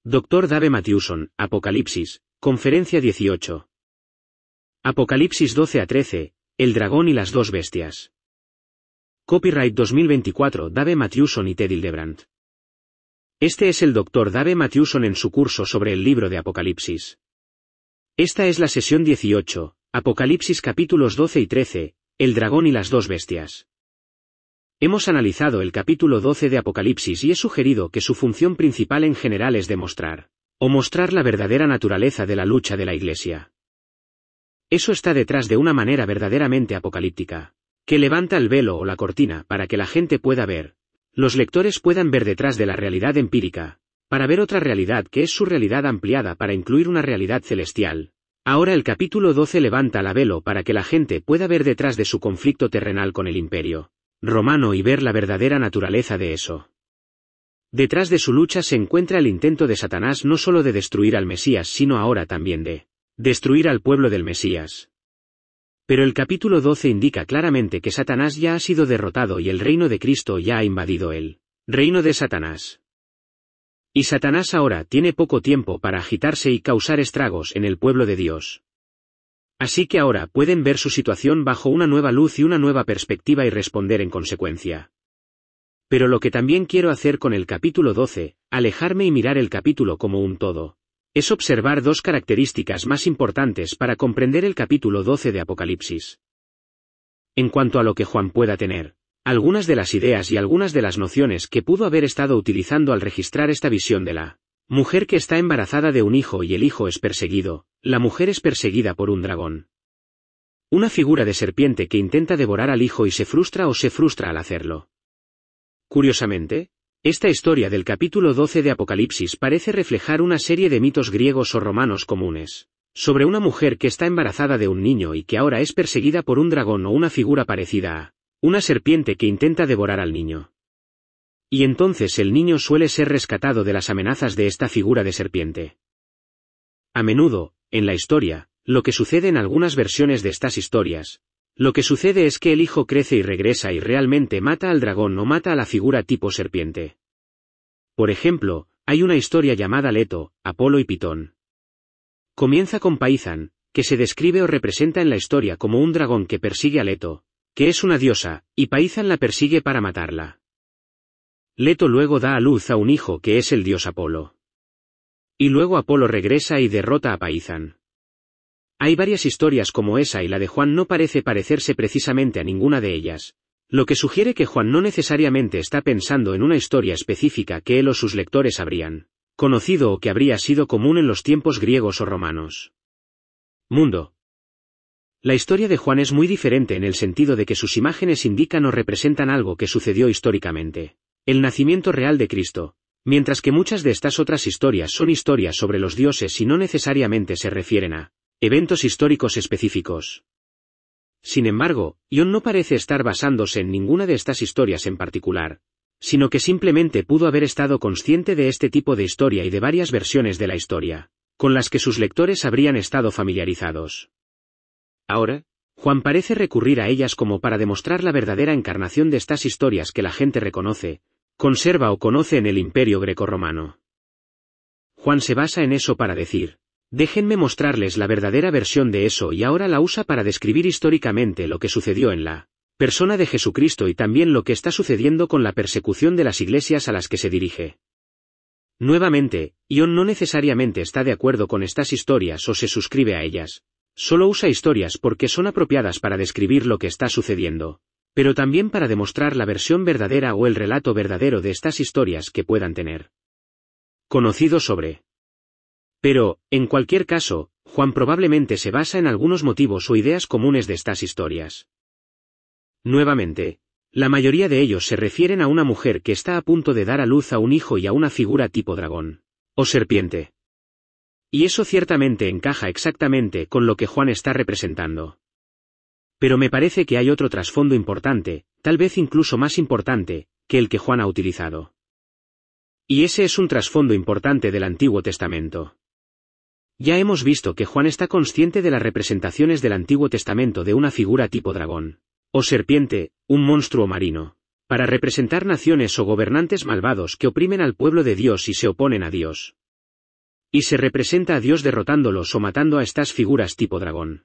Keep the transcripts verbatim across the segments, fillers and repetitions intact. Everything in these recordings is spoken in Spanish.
doctor Dave Matthewson, Apocalipsis, Conferencia dieciocho. Apocalipsis doce a trece, el dragón y las dos bestias. Copyright dos mil veinticuatro Dave Matthewson y Ted Hildebrandt. Este es el doctor Dave Matthewson en su curso sobre el libro de Apocalipsis. Esta es la sesión dieciocho, Apocalipsis capítulos doce y trece, el dragón y las dos bestias. Hemos analizado el capítulo doce de Apocalipsis y he sugerido que su función principal en general es demostrar, o mostrar la verdadera naturaleza de la lucha de la Iglesia. Eso está detrás de una manera verdaderamente apocalíptica, que levanta el velo o la cortina para que la gente pueda ver, los lectores puedan ver detrás de la realidad empírica, para ver otra realidad que es su realidad ampliada para incluir una realidad celestial. Ahora el capítulo doce levanta la velo para que la gente pueda ver detrás de su conflicto terrenal con el imperio romano y ver la verdadera naturaleza de eso. Detrás de su lucha se encuentra el intento de Satanás no solo de destruir al Mesías sino ahora también de destruir al pueblo del Mesías. Pero el capítulo doce indica claramente que Satanás ya ha sido derrotado y el reino de Cristo ya ha invadido el reino de Satanás. Y Satanás ahora tiene poco tiempo para agitarse y causar estragos en el pueblo de Dios. Así que ahora pueden ver su situación bajo una nueva luz y una nueva perspectiva y responder en consecuencia. Pero lo que también quiero hacer con el capítulo doce, alejarme y mirar el capítulo como un todo, es observar dos características más importantes para comprender el capítulo doce de Apocalipsis. En cuanto a lo que Juan pueda tener, algunas de las ideas y algunas de las nociones que pudo haber estado utilizando al registrar esta visión de la mujer que está embarazada de un hijo y el hijo es perseguido, la mujer es perseguida por un dragón. Una figura de serpiente que intenta devorar al hijo y se frustra o se frustra al hacerlo. Curiosamente, esta historia del capítulo doce de Apocalipsis parece reflejar una serie de mitos griegos o romanos comunes, sobre una mujer que está embarazada de un niño y que ahora es perseguida por un dragón o una figura parecida a una serpiente que intenta devorar al niño. Y entonces el niño suele ser rescatado de las amenazas de esta figura de serpiente. A menudo, en la historia, lo que sucede en algunas versiones de estas historias, lo que sucede es que el hijo crece y regresa y realmente mata al dragón o mata a la figura tipo serpiente. Por ejemplo, hay una historia llamada Leto, Apolo y Pitón. Comienza con Paizan, que se describe o representa en la historia como un dragón que persigue a Leto, que es una diosa, y Paizan la persigue para matarla. Leto luego da a luz a un hijo que es el dios Apolo. Y luego Apolo regresa y derrota a Paizan. Hay varias historias como esa y la de Juan no parece parecerse precisamente a ninguna de ellas, lo que sugiere que Juan no necesariamente está pensando en una historia específica que él o sus lectores habrían conocido o que habría sido común en los tiempos griegos o romanos. Mundo. La historia de Juan es muy diferente en el sentido de que sus imágenes indican o representan algo que sucedió históricamente, el nacimiento real de Cristo, mientras que muchas de estas otras historias son historias sobre los dioses y no necesariamente se refieren a eventos históricos específicos. Sin embargo, Ion no parece estar basándose en ninguna de estas historias en particular, sino que simplemente pudo haber estado consciente de este tipo de historia y de varias versiones de la historia, con las que sus lectores habrían estado familiarizados. Ahora, Juan parece recurrir a ellas como para demostrar la verdadera encarnación de estas historias que la gente reconoce, conserva o conoce en el Imperio Grecorromano. Juan se basa en eso para decir, déjenme mostrarles la verdadera versión de eso y ahora la usa para describir históricamente lo que sucedió en la persona de Jesucristo y también lo que está sucediendo con la persecución de las iglesias a las que se dirige. Nuevamente, Ion no necesariamente está de acuerdo con estas historias o se suscribe a ellas, solo usa historias porque son apropiadas para describir lo que está sucediendo, pero también para demostrar la versión verdadera o el relato verdadero de estas historias que puedan tener conocido sobre. Pero, en cualquier caso, Juan probablemente se basa en algunos motivos o ideas comunes de estas historias. Nuevamente, la mayoría de ellos se refieren a una mujer que está a punto de dar a luz a un hijo y a una figura tipo dragón o serpiente. Y eso ciertamente encaja exactamente con lo que Juan está representando. Pero me parece que hay otro trasfondo importante, tal vez incluso más importante, que el que Juan ha utilizado. Y ese es un trasfondo importante del Antiguo Testamento. Ya hemos visto que Juan está consciente de las representaciones del Antiguo Testamento de una figura tipo dragón o serpiente, un monstruo marino, para representar naciones o gobernantes malvados que oprimen al pueblo de Dios y se oponen a Dios. Y se representa a Dios derrotándolos o matando a estas figuras tipo dragón.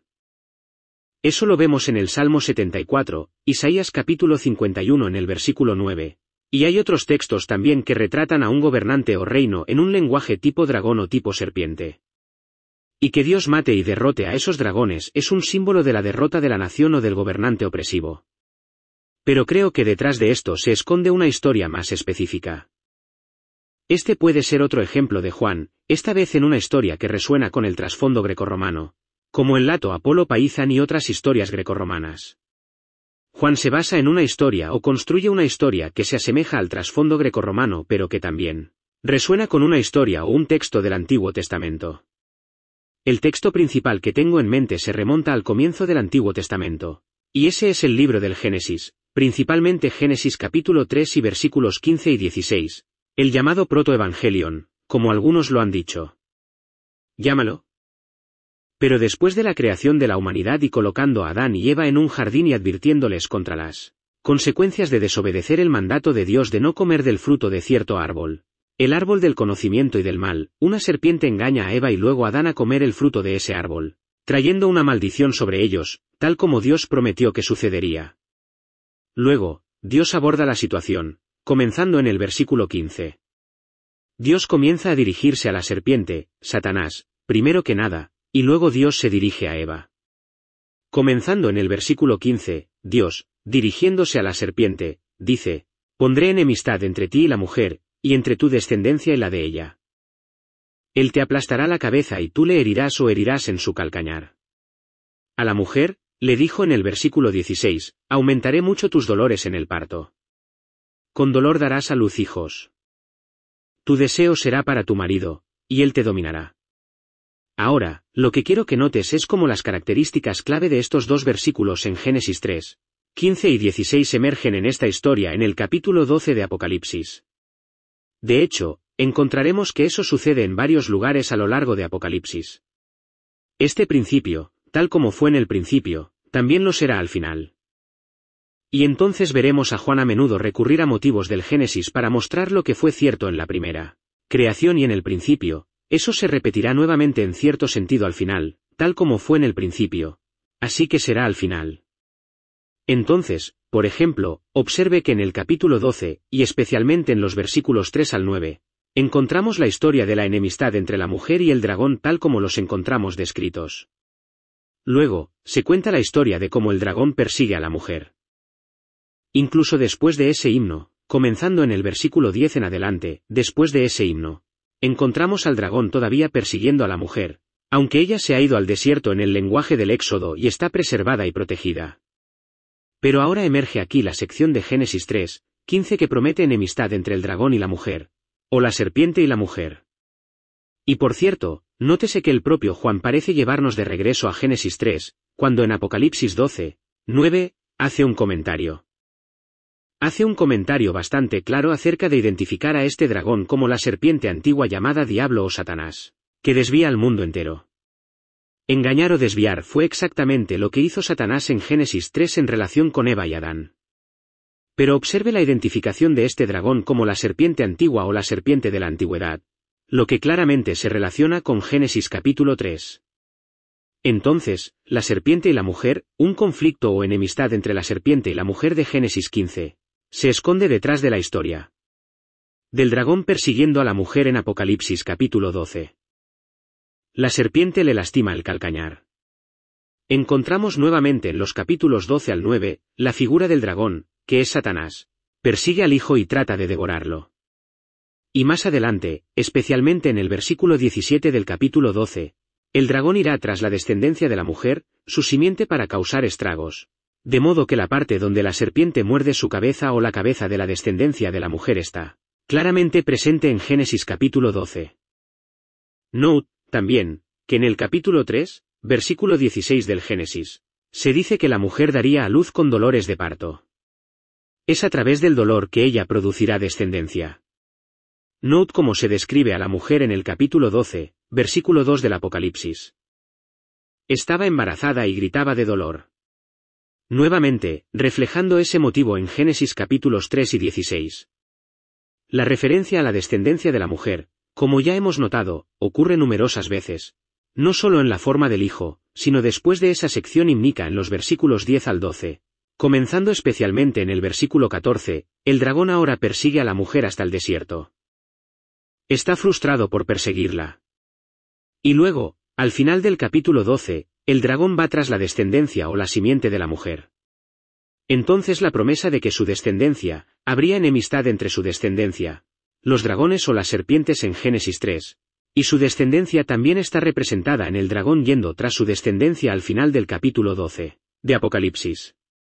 Eso lo vemos en el Salmo setenta y cuatro, Isaías capítulo cincuenta y uno en el versículo nueve, y hay otros textos también que retratan a un gobernante o reino en un lenguaje tipo dragón o tipo serpiente. Y que Dios mate y derrote a esos dragones es un símbolo de la derrota de la nación o del gobernante opresivo. Pero creo que detrás de esto se esconde una historia más específica. Este puede ser otro ejemplo de Juan, esta vez en una historia que resuena con el trasfondo grecorromano, como el Lato Apolo Paizan y otras historias grecorromanas. Juan se basa en una historia o construye una historia que se asemeja al trasfondo grecorromano pero que también resuena con una historia o un texto del Antiguo Testamento. El texto principal que tengo en mente se remonta al comienzo del Antiguo Testamento, y ese es el libro del Génesis, principalmente Génesis capítulo tres y versículos quince y dieciséis, el llamado Protoevangelion, como algunos lo han dicho. Llámalo. Pero después de la creación de la humanidad y colocando a Adán y Eva en un jardín y advirtiéndoles contra las consecuencias de desobedecer el mandato de Dios de no comer del fruto de cierto árbol, el árbol del conocimiento y del mal, una serpiente engaña a Eva y luego a Adán a comer el fruto de ese árbol, trayendo una maldición sobre ellos, tal como Dios prometió que sucedería. Luego, Dios aborda la situación, comenzando en el versículo quince. Dios comienza a dirigirse a la serpiente, Satanás, primero que nada, y luego Dios se dirige a Eva. Comenzando en el versículo quince, Dios, dirigiéndose a la serpiente, dice, «Pondré enemistad entre ti y la mujer, y entre tu descendencia y la de ella. Él te aplastará la cabeza y tú le herirás o herirás en su calcañar». A la mujer, le dijo en el versículo dieciséis, «Aumentaré mucho tus dolores en el parto. Con dolor darás a luz hijos. Tu deseo será para tu marido, y él te dominará». Ahora, lo que quiero que notes es cómo las características clave de estos dos versículos en Génesis tres, quince y dieciséis emergen en esta historia en el capítulo doce de Apocalipsis. De hecho, encontraremos que eso sucede en varios lugares a lo largo de Apocalipsis. Este principio, tal como fue en el principio, también lo será al final. Y entonces veremos a Juan a menudo recurrir a motivos del Génesis para mostrar lo que fue cierto en la primera creación y en el principio, eso se repetirá nuevamente en cierto sentido al final, tal como fue en el principio. Así que será al final. Entonces, por ejemplo, observe que en el capítulo doce, y especialmente en los versículos tres al nueve, encontramos la historia de la enemistad entre la mujer y el dragón tal como los encontramos descritos. Luego, se cuenta la historia de cómo el dragón persigue a la mujer. Incluso después de ese himno, comenzando en el versículo diez en adelante, después de ese himno, encontramos al dragón todavía persiguiendo a la mujer, aunque ella se ha ido al desierto en el lenguaje del Éxodo y está preservada y protegida. Pero ahora emerge aquí la sección de Génesis tres, quince que promete enemistad entre el dragón y la mujer, o la serpiente y la mujer. Y por cierto, nótese que el propio Juan parece llevarnos de regreso a Génesis tres, cuando en Apocalipsis doce, nueve, hace un comentario. Hace un comentario bastante claro acerca de identificar a este dragón como la serpiente antigua llamada Diablo o Satanás, que desvía al mundo entero. Engañar o desviar fue exactamente lo que hizo Satanás en Génesis tres en relación con Eva y Adán. Pero observe la identificación de este dragón como la serpiente antigua o la serpiente de la antigüedad, lo que claramente se relaciona con Génesis capítulo tres. Entonces, la serpiente y la mujer, un conflicto o enemistad entre la serpiente y la mujer de Génesis quince, se esconde detrás de la historia del dragón persiguiendo a la mujer en Apocalipsis capítulo doce. La serpiente le lastima el calcañar. Encontramos nuevamente en los capítulos doce al nueve, la figura del dragón, que es Satanás, persigue al hijo y trata de devorarlo. Y más adelante, especialmente en el versículo diecisiete del capítulo doce, el dragón irá tras la descendencia de la mujer, su simiente para causar estragos, de modo que la parte donde la serpiente muerde su cabeza o la cabeza de la descendencia de la mujer está claramente presente en Génesis capítulo doce. Note, también, que en el capítulo tres, versículo dieciséis del Génesis, se dice que la mujer daría a luz con dolores de parto. Es a través del dolor que ella producirá descendencia. Note cómo se describe a la mujer en el capítulo doce, versículo dos del Apocalipsis. Estaba embarazada y gritaba de dolor. Nuevamente, reflejando ese motivo en Génesis capítulos tres y dieciséis. La referencia a la descendencia de la mujer, Como ya hemos notado, ocurre numerosas veces, no solo en la forma del Hijo, sino después de esa sección himnica en los versículos diez al doce. Comenzando especialmente en el versículo catorce, el dragón ahora persigue a la mujer hasta el desierto. Está frustrado por perseguirla. Y luego, al final del capítulo doce, el dragón va tras la descendencia o la simiente de la mujer. Entonces la promesa de que su descendencia, habría enemistad entre su descendencia, los dragones o las serpientes en Génesis tres, y su descendencia también está representada en el dragón yendo tras su descendencia al final del capítulo doce, de Apocalipsis.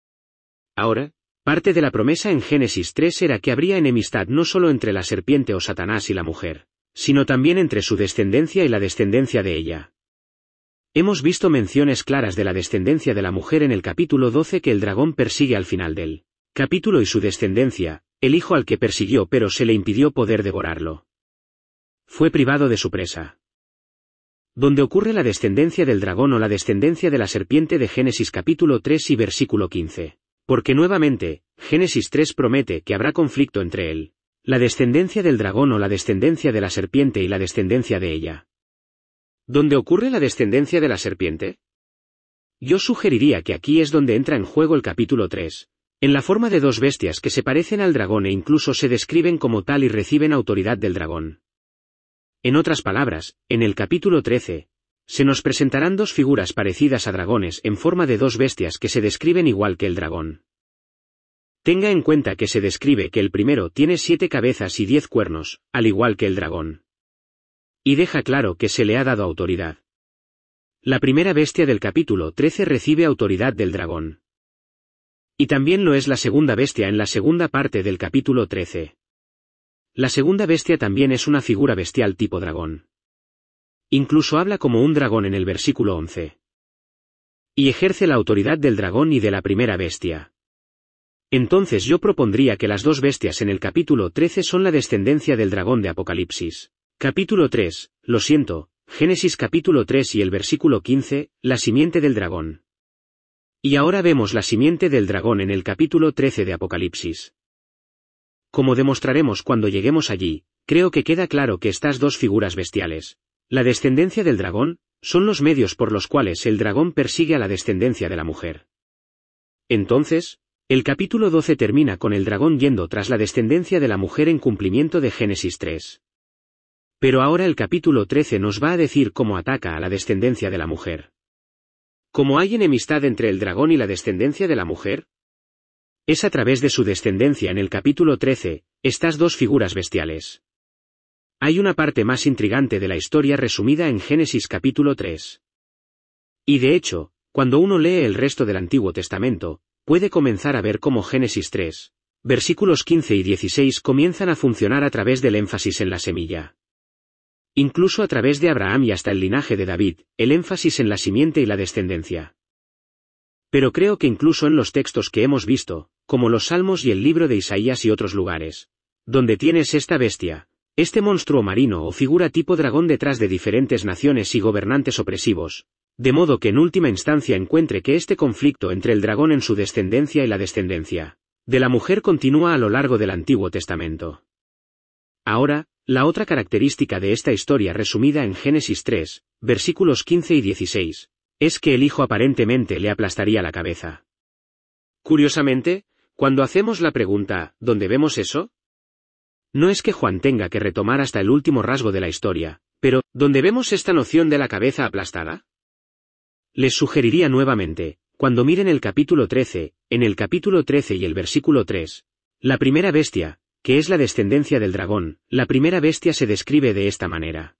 Ahora, parte de la promesa en Génesis tres era que habría enemistad no solo entre la serpiente o Satanás y la mujer, sino también entre su descendencia y la descendencia de ella. Hemos visto menciones claras de la descendencia de la mujer en el capítulo doce que el dragón persigue al final del capítulo y su descendencia, el hijo al que persiguió pero se le impidió poder devorarlo. Fue privado de su presa. Donde ocurre la descendencia del dragón o la descendencia de la serpiente de Génesis capítulo tres y versículo quince. Porque nuevamente, Génesis tres promete que habrá conflicto entre él, la descendencia del dragón o la descendencia de la serpiente y la descendencia de ella. ¿Dónde ocurre la descendencia de la serpiente? Yo sugeriría que aquí es donde entra en juego el capítulo tres, en la forma de dos bestias que se parecen al dragón e incluso se describen como tal y reciben autoridad del dragón. En otras palabras, en el capítulo trece, se nos presentarán dos figuras parecidas a dragones en forma de dos bestias que se describen igual que el dragón. Tenga en cuenta que se describe que el primero tiene siete cabezas y diez cuernos, al igual que el dragón. Y deja claro que se le ha dado autoridad. La primera bestia del capítulo trece recibe autoridad del dragón. Y también lo es la segunda bestia en la segunda parte del capítulo trece. La segunda bestia también es una figura bestial tipo dragón. Incluso habla como un dragón en el versículo once. Y ejerce la autoridad del dragón y de la primera bestia. Entonces yo propondría que las dos bestias en el capítulo trece son la descendencia del dragón de Apocalipsis. Capítulo tres, lo siento, Génesis capítulo tres y el versículo quince, la simiente del dragón. Y ahora vemos la simiente del dragón en el capítulo trece de Apocalipsis. Como demostraremos cuando lleguemos allí, creo que queda claro que estas dos figuras bestiales, la descendencia del dragón, son los medios por los cuales el dragón persigue a la descendencia de la mujer. Entonces, el capítulo doce termina con el dragón yendo tras la descendencia de la mujer en cumplimiento de Génesis tres. Pero ahora el capítulo trece nos va a decir cómo ataca a la descendencia de la mujer. ¿Cómo hay enemistad entre el dragón y la descendencia de la mujer? Es a través de su descendencia en el capítulo trece, estas dos figuras bestiales. Hay una parte más intrigante de la historia resumida en Génesis capítulo tres. Y de hecho, cuando uno lee el resto del Antiguo Testamento, puede comenzar a ver cómo Génesis tres, versículos quince y dieciséis comienzan a funcionar a través del énfasis en la semilla. Incluso a través de Abraham y hasta el linaje de David, el énfasis en la simiente y la descendencia. Pero creo que incluso en los textos que hemos visto, como los Salmos y el libro de Isaías y otros lugares, donde tienes esta bestia, este monstruo marino o figura tipo dragón detrás de diferentes naciones y gobernantes opresivos, de modo que en última instancia encuentre que este conflicto entre el dragón en su descendencia y la descendencia de la mujer continúa a lo largo del Antiguo Testamento. Ahora, la otra característica de esta historia resumida en Génesis tres, versículos quince y dieciséis, es que el hijo aparentemente le aplastaría la cabeza. Curiosamente, cuando hacemos la pregunta, ¿dónde vemos eso? No es que Juan tenga que retomar hasta el último rasgo de la historia, pero, ¿dónde vemos esta noción de la cabeza aplastada? Les sugeriría nuevamente, cuando miren el capítulo trece, en el capítulo trece y el versículo tres, la primera bestia, que es la descendencia del dragón, la primera bestia se describe de esta manera.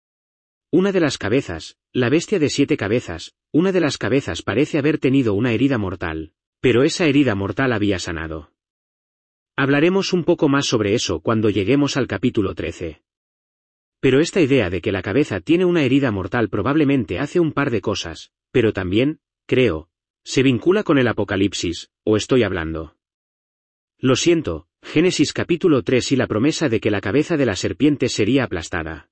Una de las cabezas, la bestia de siete cabezas, una de las cabezas parece haber tenido una herida mortal, pero esa herida mortal había sanado. Hablaremos un poco más sobre eso cuando lleguemos al capítulo trece. Pero esta idea de que la cabeza tiene una herida mortal probablemente hace un par de cosas, pero también, creo, se vincula con el Apocalipsis, ¿o estoy hablando? Lo siento, Génesis capítulo tres y la promesa de que la cabeza de la serpiente sería aplastada.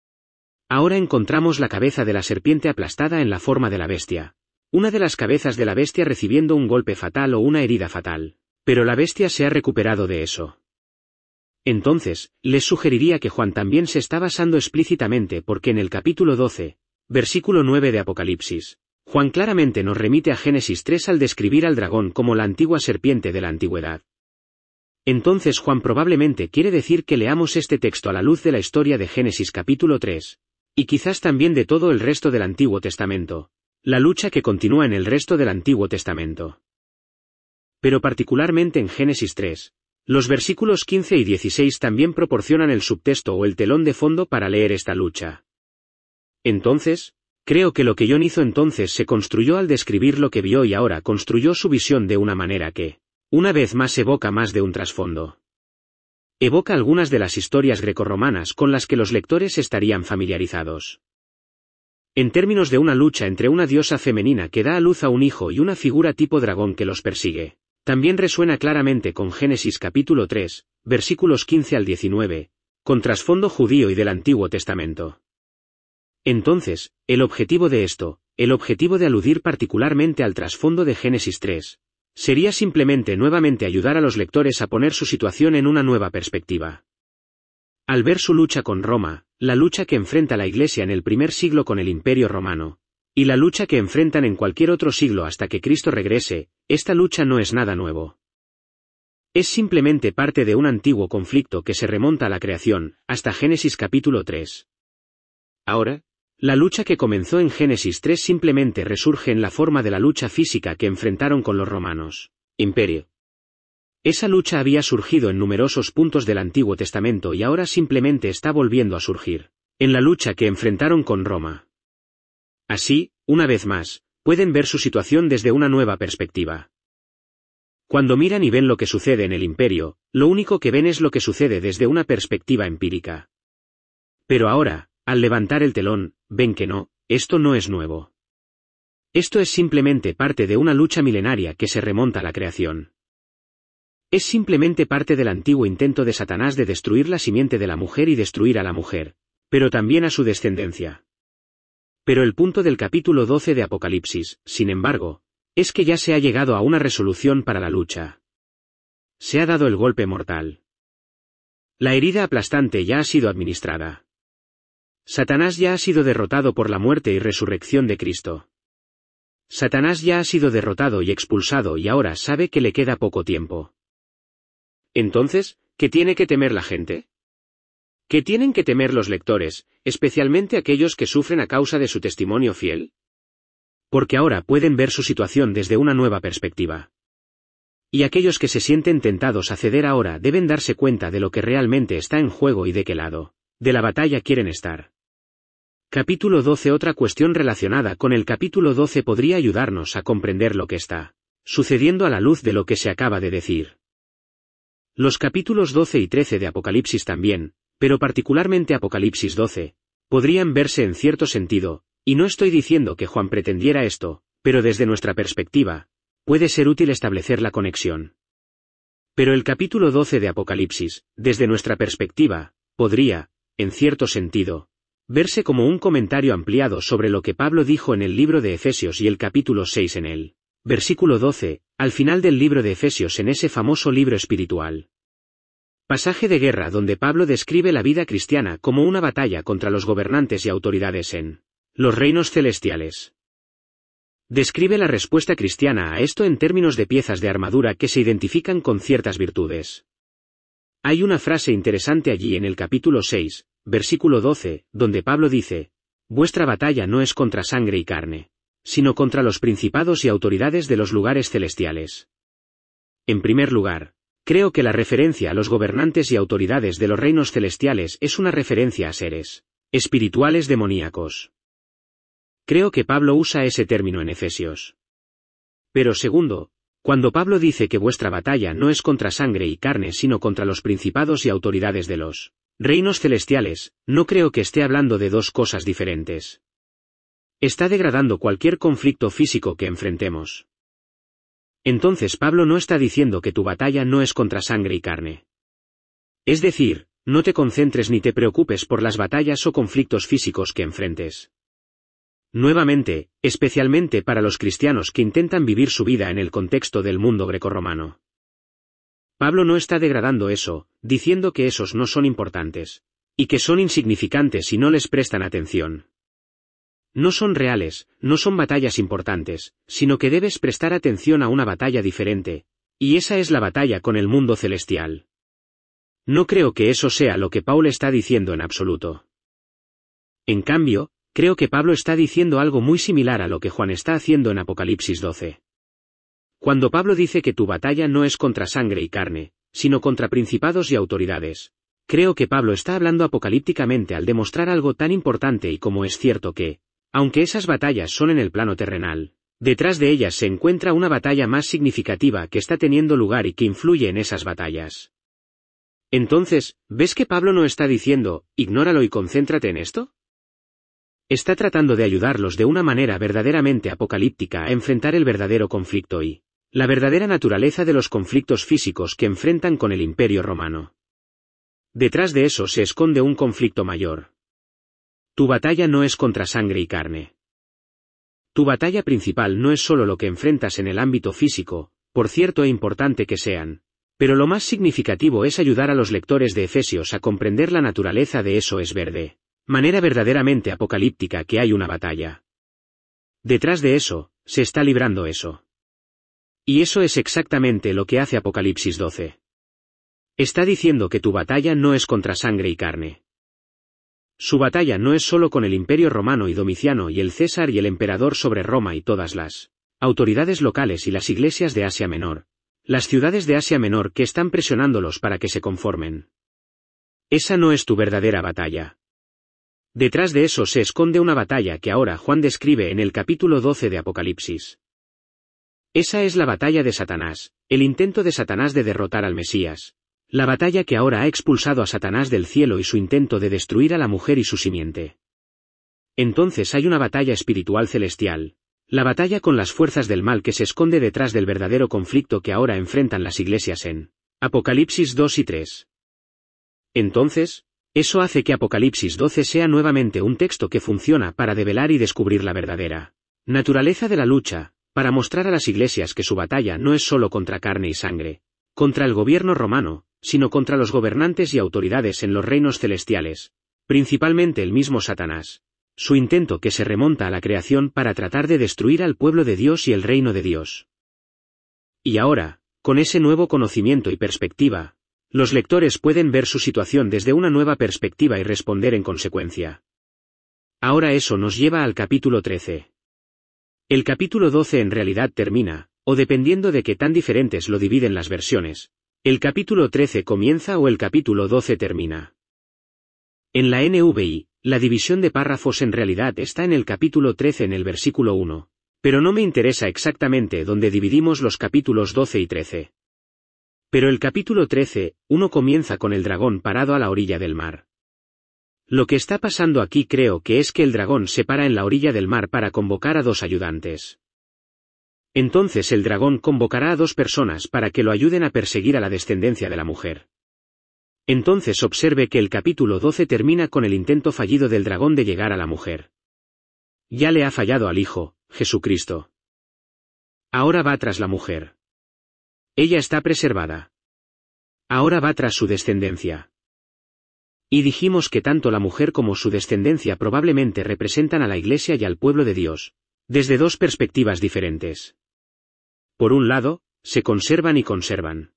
Ahora encontramos la cabeza de la serpiente aplastada en la forma de la bestia. Una de las cabezas de la bestia recibiendo un golpe fatal o una herida fatal. Pero la bestia se ha recuperado de eso. Entonces, les sugeriría que Juan también se está basando explícitamente porque en el capítulo doce, versículo nueve de Apocalipsis, Juan claramente nos remite a Génesis tres al describir al dragón como la antigua serpiente de la antigüedad. Entonces Juan probablemente quiere decir que leamos este texto a la luz de la historia de Génesis capítulo tres, y quizás también de todo el resto del Antiguo Testamento, la lucha que continúa en el resto del Antiguo Testamento. Pero particularmente en Génesis tres, los versículos quince y dieciséis también proporcionan el subtexto o el telón de fondo para leer esta lucha. Entonces, creo que lo que John hizo entonces se construyó al describir lo que vio y ahora construyó su visión de una manera que, una vez más evoca más de un trasfondo. Evoca algunas de las historias grecorromanas con las que los lectores estarían familiarizados. En términos de una lucha entre una diosa femenina que da a luz a un hijo y una figura tipo dragón que los persigue, también resuena claramente con Génesis capítulo tres, versículos quince al diecinueve, con trasfondo judío y del Antiguo Testamento. Entonces, el objetivo de esto, el objetivo de aludir particularmente al trasfondo de Génesis tres, sería simplemente nuevamente ayudar a los lectores a poner su situación en una nueva perspectiva. Al ver su lucha con Roma, la lucha que enfrenta la Iglesia en el primer siglo con el Imperio Romano, y la lucha que enfrentan en cualquier otro siglo hasta que Cristo regrese, esta lucha no es nada nuevo. Es simplemente parte de un antiguo conflicto que se remonta a la creación, hasta Génesis capítulo tres. Ahora, la lucha que comenzó en Génesis tres simplemente resurge en la forma de la lucha física que enfrentaron con los romanos, imperio. Esa lucha había surgido en numerosos puntos del Antiguo Testamento y ahora simplemente está volviendo a surgir, en la lucha que enfrentaron con Roma. Así, una vez más, pueden ver su situación desde una nueva perspectiva. Cuando miran y ven lo que sucede en el imperio, lo único que ven es lo que sucede desde una perspectiva empírica. Pero ahora, al levantar el telón, ven que no, esto no es nuevo. Esto es simplemente parte de una lucha milenaria que se remonta a la creación. Es simplemente parte del antiguo intento de Satanás de destruir la simiente de la mujer y destruir a la mujer, pero también a su descendencia. Pero el punto del capítulo doce de Apocalipsis, sin embargo, es que ya se ha llegado a una resolución para la lucha. Se ha dado el golpe mortal. La herida aplastante ya ha sido administrada. Satanás ya ha sido derrotado por la muerte y resurrección de Cristo. Satanás ya ha sido derrotado y expulsado y ahora sabe que le queda poco tiempo. Entonces, ¿qué tiene que temer la gente? ¿Qué tienen que temer los lectores, especialmente aquellos que sufren a causa de su testimonio fiel? Porque ahora pueden ver su situación desde una nueva perspectiva. Y aquellos que se sienten tentados a ceder ahora deben darse cuenta de lo que realmente está en juego y de qué lado de la batalla quieren estar. Capítulo doce. Otra cuestión relacionada con el capítulo doce podría ayudarnos a comprender lo que está sucediendo a la luz de lo que se acaba de decir. Los capítulos doce y trece de Apocalipsis también, pero particularmente Apocalipsis doce, podrían verse en cierto sentido, y no estoy diciendo que Juan pretendiera esto, pero desde nuestra perspectiva, puede ser útil establecer la conexión. Pero el capítulo doce de Apocalipsis, desde nuestra perspectiva, podría, en cierto sentido, verse como un comentario ampliado sobre lo que Pablo dijo en el libro de Efesios y el capítulo seis en él. Versículo doce, al final del libro de Efesios en ese famoso libro espiritual. Pasaje de guerra donde Pablo describe la vida cristiana como una batalla contra los gobernantes y autoridades en los reinos celestiales. Describe la respuesta cristiana a esto en términos de piezas de armadura que se identifican con ciertas virtudes. Hay una frase interesante allí en el capítulo seis, versículo doce, donde Pablo dice, «Vuestra batalla no es contra sangre y carne, sino contra los principados y autoridades de los lugares celestiales». En primer lugar, creo que la referencia a los gobernantes y autoridades de los reinos celestiales es una referencia a seres espirituales demoníacos. Creo que Pablo usa ese término en Efesios. Pero segundo, cuando Pablo dice que vuestra batalla no es contra sangre y carne sino contra los principados y autoridades de los reinos celestiales, no creo que esté hablando de dos cosas diferentes. Está degradando cualquier conflicto físico que enfrentemos. Entonces Pablo no está diciendo que tu batalla no es contra sangre y carne. Es decir, no te concentres ni te preocupes por las batallas o conflictos físicos que enfrentes. Nuevamente, especialmente para los cristianos que intentan vivir su vida en el contexto del mundo grecorromano. Pablo no está degradando eso, diciendo que esos no son importantes, y que son insignificantes si no les prestan atención. No son reales, no son batallas importantes, sino que debes prestar atención a una batalla diferente, y esa es la batalla con el mundo celestial. No creo que eso sea lo que Pablo está diciendo en absoluto. En cambio, creo que Pablo está diciendo algo muy similar a lo que Juan está haciendo en Apocalipsis doce. Cuando Pablo dice que tu batalla no es contra sangre y carne, sino contra principados y autoridades, creo que Pablo está hablando apocalípticamente al demostrar algo tan importante y como es cierto que, aunque esas batallas son en el plano terrenal, detrás de ellas se encuentra una batalla más significativa que está teniendo lugar y que influye en esas batallas. Entonces, ¿ves que Pablo no está diciendo, ignóralo y concéntrate en esto? Está tratando de ayudarlos de una manera verdaderamente apocalíptica a enfrentar el verdadero conflicto y la verdadera naturaleza de los conflictos físicos que enfrentan con el Imperio Romano. Detrás de eso se esconde un conflicto mayor. Tu batalla no es contra sangre y carne. Tu batalla principal no es solo lo que enfrentas en el ámbito físico, por cierto e importante que sean, pero lo más significativo es ayudar a los lectores de Efesios a comprender la naturaleza de eso es verde, manera verdaderamente apocalíptica que hay una batalla. Detrás de eso, se está librando eso. Y eso es exactamente lo que hace Apocalipsis doce. Está diciendo que tu batalla no es contra sangre y carne. Su batalla no es solo con el Imperio Romano y Domiciano y el César y el emperador sobre Roma y todas las autoridades locales y las iglesias de Asia Menor, las ciudades de Asia Menor que están presionándolos para que se conformen. Esa no es tu verdadera batalla. Detrás de eso se esconde una batalla que ahora Juan describe en el capítulo doce de Apocalipsis. Esa es la batalla de Satanás, el intento de Satanás de derrotar al Mesías, la batalla que ahora ha expulsado a Satanás del cielo y su intento de destruir a la mujer y su simiente. Entonces hay una batalla espiritual celestial, la batalla con las fuerzas del mal que se esconde detrás del verdadero conflicto que ahora enfrentan las iglesias en Apocalipsis dos y tres. Entonces, eso hace que Apocalipsis doce sea nuevamente un texto que funciona para develar y descubrir la verdadera naturaleza de la lucha, para mostrar a las iglesias que su batalla no es solo contra carne y sangre, contra el gobierno romano, sino contra los gobernantes y autoridades en los reinos celestiales, principalmente el mismo Satanás, su intento que se remonta a la creación para tratar de destruir al pueblo de Dios y el reino de Dios. Y ahora, con ese nuevo conocimiento y perspectiva, los lectores pueden ver su situación desde una nueva perspectiva y responder en consecuencia. Ahora eso nos lleva al capítulo trece. El capítulo doce en realidad termina, o dependiendo de qué tan diferentes lo dividen las versiones, el capítulo trece comienza o el capítulo doce termina. En la N V I, la división de párrafos en realidad está en el capítulo trece en el versículo uno, pero no me interesa exactamente dónde dividimos los capítulos doce y trece. Pero el capítulo trece, uno comienza con el dragón parado a la orilla del mar. Lo que está pasando aquí creo que es que el dragón se para en la orilla del mar para convocar a dos ayudantes. Entonces el dragón convocará a dos personas para que lo ayuden a perseguir a la descendencia de la mujer. Entonces observe que el capítulo doce termina con el intento fallido del dragón de llegar a la mujer. Ya le ha fallado al Hijo, Jesucristo. Ahora va tras la mujer. Ella está preservada. Ahora va tras su descendencia. Y dijimos que tanto la mujer como su descendencia probablemente representan a la Iglesia y al pueblo de Dios, desde dos perspectivas diferentes. Por un lado, se conservan y conservan.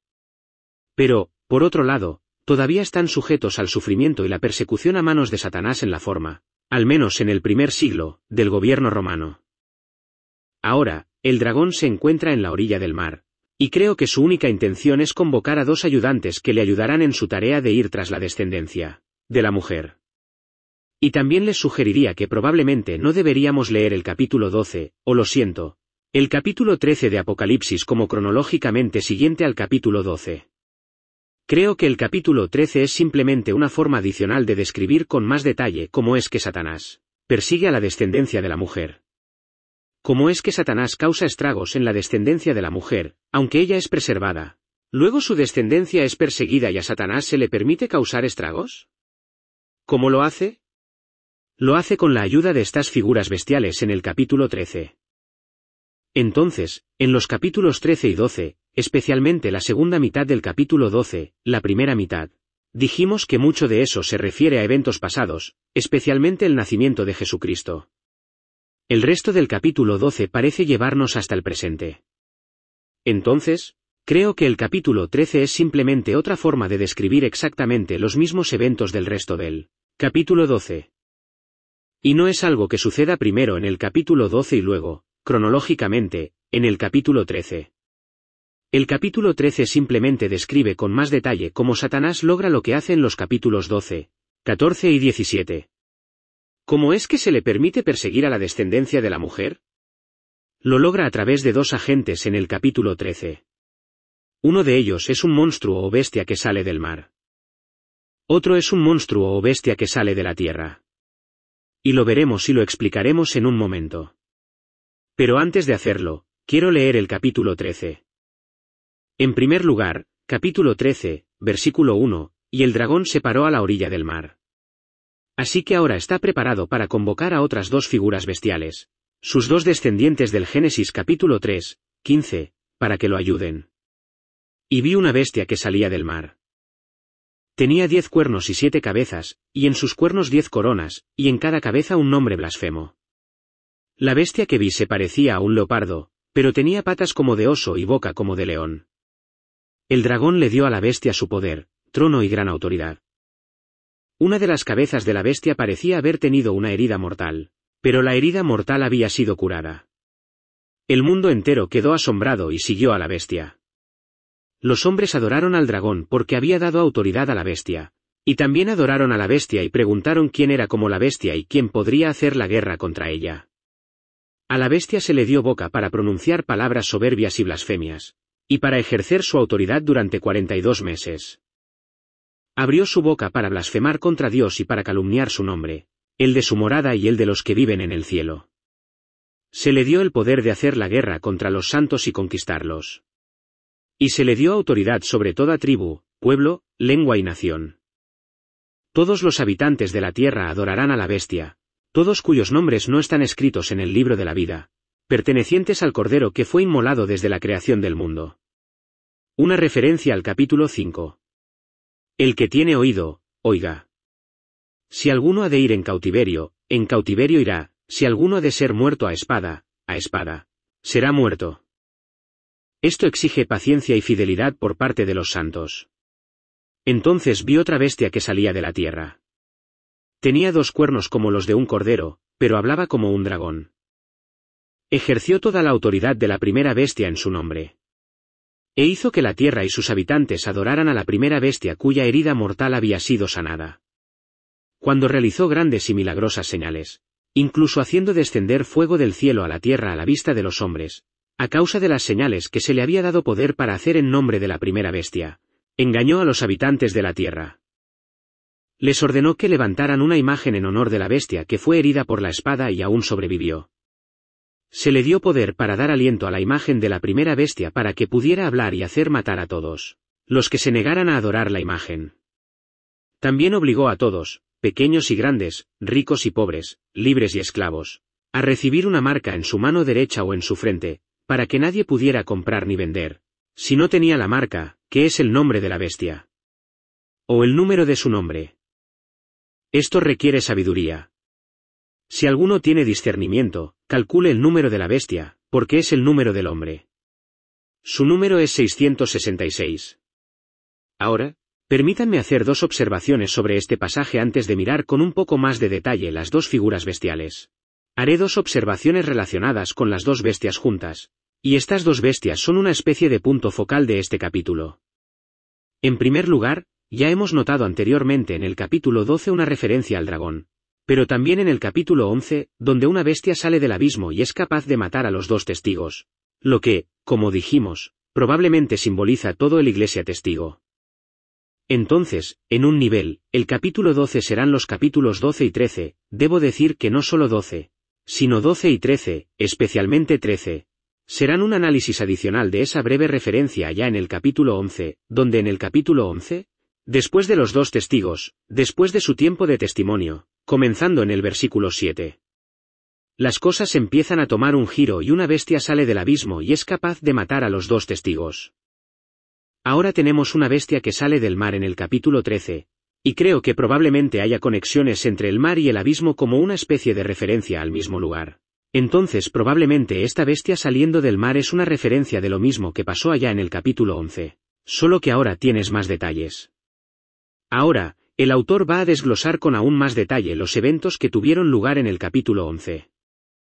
Pero, por otro lado, todavía están sujetos al sufrimiento y la persecución a manos de Satanás en la forma, al menos en el primer siglo, del gobierno romano. Ahora, el dragón se encuentra en la orilla del mar, y creo que su única intención es convocar a dos ayudantes que le ayudarán en su tarea de ir tras la descendencia de la mujer. Y también les sugeriría que probablemente no deberíamos leer el capítulo doce, o lo siento, el capítulo trece de Apocalipsis como cronológicamente siguiente al capítulo doce. Creo que el capítulo trece es simplemente una forma adicional de describir con más detalle cómo es que Satanás persigue a la descendencia de la mujer. Cómo es que Satanás causa estragos en la descendencia de la mujer, aunque ella es preservada. ¿Luego su descendencia es perseguida y a Satanás se le permite causar estragos? ¿Cómo lo hace? Lo hace con la ayuda de estas figuras bestiales en el capítulo trece. Entonces, en los capítulos trece y doce, especialmente la segunda mitad del capítulo doce, la primera mitad. Dijimos que mucho de eso se refiere a eventos pasados, especialmente el nacimiento de Jesucristo. El resto del capítulo doce parece llevarnos hasta el presente. Entonces, creo que el capítulo trece es simplemente otra forma de describir exactamente los mismos eventos del resto del capítulo doce. Y no es algo que suceda primero en el capítulo doce y luego, cronológicamente, en el capítulo trece. El capítulo trece simplemente describe con más detalle cómo Satanás logra lo que hace en los capítulos doce, catorce y diecisiete. ¿Cómo es que se le permite perseguir a la descendencia de la mujer? Lo logra a través de dos agentes en el capítulo trece. Uno de ellos es un monstruo o bestia que sale del mar. Otro es un monstruo o bestia que sale de la tierra. Y lo veremos y lo explicaremos en un momento. Pero antes de hacerlo, quiero leer el capítulo trece. En primer lugar, capítulo trece, versículo uno, y el dragón se paró a la orilla del mar. Así que ahora está preparado para convocar a otras dos figuras bestiales, sus dos descendientes del Génesis capítulo tres, quince, para que lo ayuden. Y vi una bestia que salía del mar. Tenía diez cuernos y siete cabezas, y en sus cuernos diez coronas, y en cada cabeza un nombre blasfemo. La bestia que vi se parecía a un leopardo, pero tenía patas como de oso y boca como de león. El dragón le dio a la bestia su poder, trono y gran autoridad. Una de las cabezas de la bestia parecía haber tenido una herida mortal, pero la herida mortal había sido curada. El mundo entero quedó asombrado y siguió a la bestia. Los hombres adoraron al dragón porque había dado autoridad a la bestia, y también adoraron a la bestia y preguntaron quién era como la bestia y quién podría hacer la guerra contra ella. A la bestia se le dio boca para pronunciar palabras soberbias y blasfemias, y para ejercer su autoridad durante cuarenta y dos meses. Abrió su boca para blasfemar contra Dios y para calumniar su nombre, el de su morada y el de los que viven en el cielo. Se le dio el poder de hacer la guerra contra los santos y conquistarlos. Y se le dio autoridad sobre toda tribu, pueblo, lengua y nación. Todos los habitantes de la tierra adorarán a la bestia, todos cuyos nombres no están escritos en el libro de la vida, pertenecientes al Cordero que fue inmolado desde la creación del mundo. Una referencia al capítulo cinco. El que tiene oído, oiga. Si alguno ha de ir en cautiverio, en cautiverio irá, si alguno ha de ser muerto a espada, a espada, será muerto. Esto exige paciencia y fidelidad por parte de los santos. Entonces vi otra bestia que salía de la tierra. Tenía dos cuernos como los de un cordero, pero hablaba como un dragón. Ejerció toda la autoridad de la primera bestia en su nombre. E hizo que la tierra y sus habitantes adoraran a la primera bestia cuya herida mortal había sido sanada. Cuando realizó grandes y milagrosas señales, incluso haciendo descender fuego del cielo a la tierra a la vista de los hombres, a causa de las señales que se le había dado poder para hacer en nombre de la primera bestia, engañó a los habitantes de la tierra. Les ordenó que levantaran una imagen en honor de la bestia que fue herida por la espada y aún sobrevivió. Se le dio poder para dar aliento a la imagen de la primera bestia para que pudiera hablar y hacer matar a todos los que se negaran a adorar la imagen. También obligó a todos, pequeños y grandes, ricos y pobres, libres y esclavos, a recibir una marca en su mano derecha o en su frente, para que nadie pudiera comprar ni vender, si no tenía la marca, que es el nombre de la bestia, o el número de su nombre. Esto requiere sabiduría. Si alguno tiene discernimiento, calcule el número de la bestia, porque es el número del hombre. Su número es seiscientos sesenta y seis. Ahora, permítanme hacer dos observaciones sobre este pasaje antes de mirar con un poco más de detalle las dos figuras bestiales. Haré dos observaciones relacionadas con las dos bestias juntas, y estas dos bestias son una especie de punto focal de este capítulo. En primer lugar, ya hemos notado anteriormente en el capítulo doce una referencia al dragón, pero también en el capítulo once, donde una bestia sale del abismo y es capaz de matar a los dos testigos, lo que, como dijimos, probablemente simboliza todo el iglesia testigo. Entonces, en un nivel, el capítulo doce serán los capítulos doce y trece, debo decir que no solo doce, sino doce y trece, especialmente trece, serán un análisis adicional de esa breve referencia ya en el capítulo once, donde en el capítulo once, después de los dos testigos, después de su tiempo de testimonio, comenzando en el versículo siete. Las cosas empiezan a tomar un giro y una bestia sale del abismo y es capaz de matar a los dos testigos. Ahora tenemos una bestia que sale del mar en el capítulo trece, y creo que probablemente haya conexiones entre el mar y el abismo como una especie de referencia al mismo lugar. Entonces probablemente esta bestia saliendo del mar es una referencia de lo mismo que pasó allá en el capítulo once, solo que ahora tienes más detalles. Ahora, el autor va a desglosar con aún más detalle los eventos que tuvieron lugar en el capítulo once.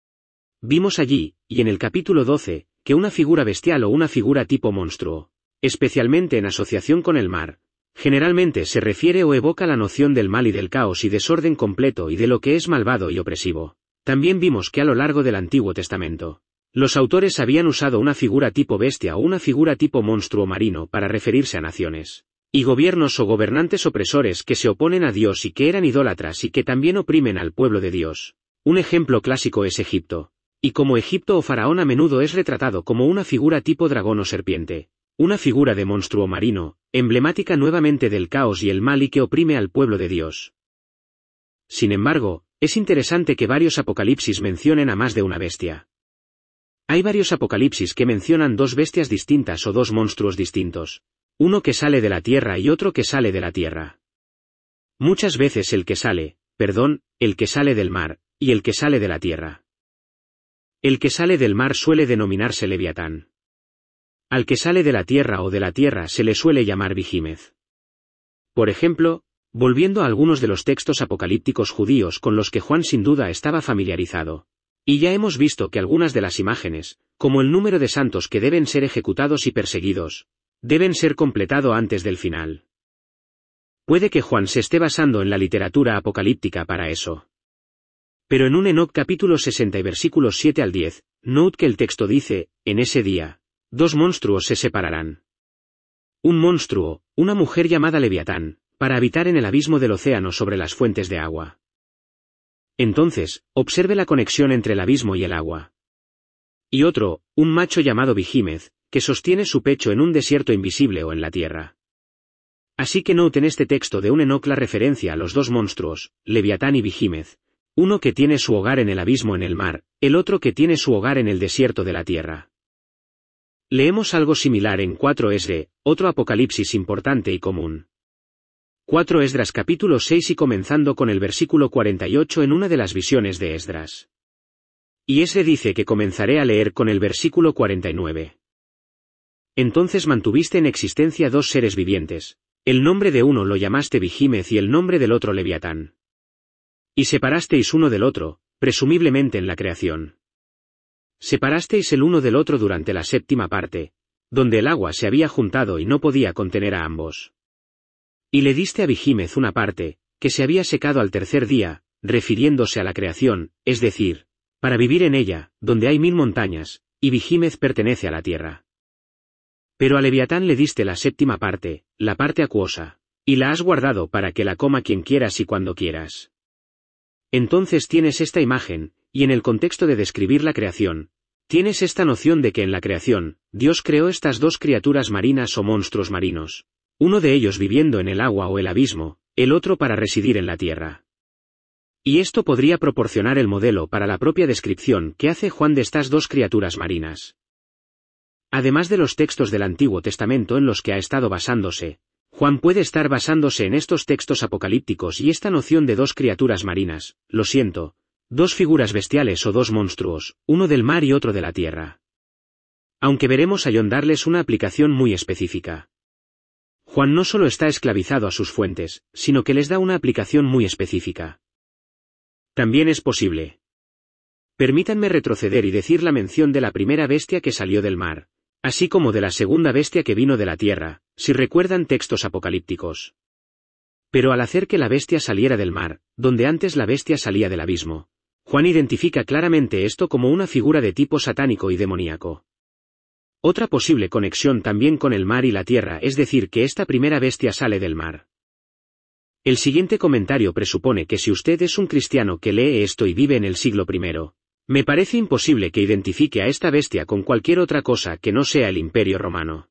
Vimos allí, y en el capítulo doce, que una figura bestial o una figura tipo monstruo, especialmente en asociación con el mar, generalmente se refiere o evoca la noción del mal y del caos y desorden completo y de lo que es malvado y opresivo. También vimos que a lo largo del Antiguo Testamento, los autores habían usado una figura tipo bestia o una figura tipo monstruo marino para referirse a naciones y gobiernos o gobernantes opresores que se oponen a Dios y que eran idólatras y que también oprimen al pueblo de Dios. Un ejemplo clásico es Egipto. Y como Egipto o Faraón a menudo es retratado como una figura tipo dragón o serpiente, una figura de monstruo marino, emblemática nuevamente del caos y el mal y que oprime al pueblo de Dios. Sin embargo, es interesante que varios apocalipsis mencionen a más de una bestia. Hay varios apocalipsis que mencionan dos bestias distintas o dos monstruos distintos, uno que sale de la tierra y otro que sale de la tierra. Muchas veces el que sale, perdón, el que sale del mar, y el que sale de la tierra. El que sale del mar suele denominarse Leviatán. Al que sale de la tierra o de la tierra se le suele llamar Vigímez. Por ejemplo, volviendo a algunos de los textos apocalípticos judíos con los que Juan sin duda estaba familiarizado, y ya hemos visto que algunas de las imágenes, como el número de santos que deben ser ejecutados y perseguidos, deben ser completado antes del final. Puede que Juan se esté basando en la literatura apocalíptica para eso. Pero en un Enoc capítulo sesenta y versículos siete al diez, note que el texto dice, en ese día, dos monstruos se separarán. Un monstruo, una mujer llamada Leviatán, para habitar en el abismo del océano sobre las fuentes de agua. Entonces, observe la conexión entre el abismo y el agua. Y otro, un macho llamado Vigímez, que sostiene su pecho en un desierto invisible o en la tierra. Así que note en este texto de un Enoc la referencia a los dos monstruos, Leviatán y Vigímez, uno que tiene su hogar en el abismo en el mar, el otro que tiene su hogar en el desierto de la tierra. Leemos algo similar en cuatro Esdras, otro apocalipsis importante y común. cuatro Esdras capítulo seis y comenzando con el versículo cuarenta y ocho en una de las visiones de Esdras. Y Esdras dice que comenzaré a leer con el versículo cuarenta y nueve. Entonces mantuviste en existencia dos seres vivientes, el nombre de uno lo llamaste Vigímez y el nombre del otro Leviatán. Y separasteis uno del otro, presumiblemente en la creación. Separasteis el uno del otro durante la séptima parte, donde el agua se había juntado y no podía contener a ambos. Y le diste a Vigímez una parte, que se había secado al tercer día, refiriéndose a la creación, es decir, para vivir en ella, donde hay mil montañas, y Vigímez pertenece a la tierra. Pero a Leviatán le diste la séptima parte, la parte acuosa, y la has guardado para que la coma quien quieras y cuando quieras. Entonces tienes esta imagen, y en el contexto de describir la creación, tienes esta noción de que en la creación, Dios creó estas dos criaturas marinas o monstruos marinos, uno de ellos viviendo en el agua o el abismo, el otro para residir en la tierra. Y esto podría proporcionar el modelo para la propia descripción que hace Juan de estas dos criaturas marinas. Además de los textos del Antiguo Testamento en los que ha estado basándose, Juan puede estar basándose en estos textos apocalípticos y esta noción de dos criaturas marinas, lo siento, dos figuras bestiales o dos monstruos, uno del mar y otro de la tierra. Aunque veremos a John darles una aplicación muy específica. Juan no solo está esclavizado a sus fuentes, sino que les da una aplicación muy específica. También es posible. Permítanme retroceder y decir la mención de la primera bestia que salió del mar, así como de la segunda bestia que vino de la tierra, si recuerdan textos apocalípticos. Pero al hacer que la bestia saliera del mar, donde antes la bestia salía del abismo, Juan identifica claramente esto como una figura de tipo satánico y demoníaco. Otra posible conexión también con el mar y la tierra es decir que esta primera bestia sale del mar. El siguiente comentario presupone que si usted es un cristiano que lee esto y vive en el siglo primero, me parece imposible que identifique a esta bestia con cualquier otra cosa que no sea el Imperio Romano.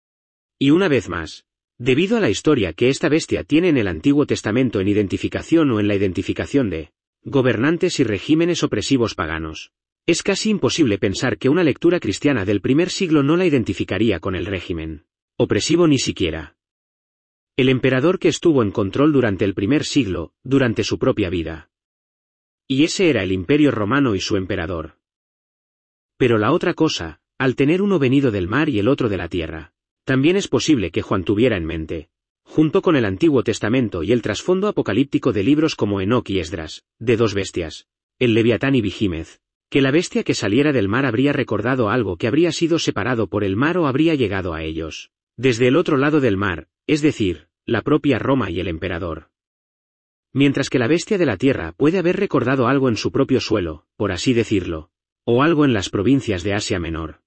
Y una vez más, debido a la historia que esta bestia tiene en el Antiguo Testamento en identificación o en la identificación de gobernantes y regímenes opresivos paganos, es casi imposible pensar que una lectura cristiana del primer siglo no la identificaría con el régimen opresivo ni siquiera. El emperador que estuvo en control durante el primer siglo, durante su propia vida. Y ese era el Imperio Romano y su emperador. Pero la otra cosa, al tener uno venido del mar y el otro de la tierra, también es posible que Juan tuviera en mente, junto con el Antiguo Testamento y el trasfondo apocalíptico de libros como Enoc y Esdras, de dos bestias, el Leviatán y Vigímez, que la bestia que saliera del mar habría recordado algo que habría sido separado por el mar o habría llegado a ellos, desde el otro lado del mar, es decir, la propia Roma y el emperador. Mientras que la bestia de la tierra puede haber recordado algo en su propio suelo, por así decirlo, o algo en las provincias de Asia Menor.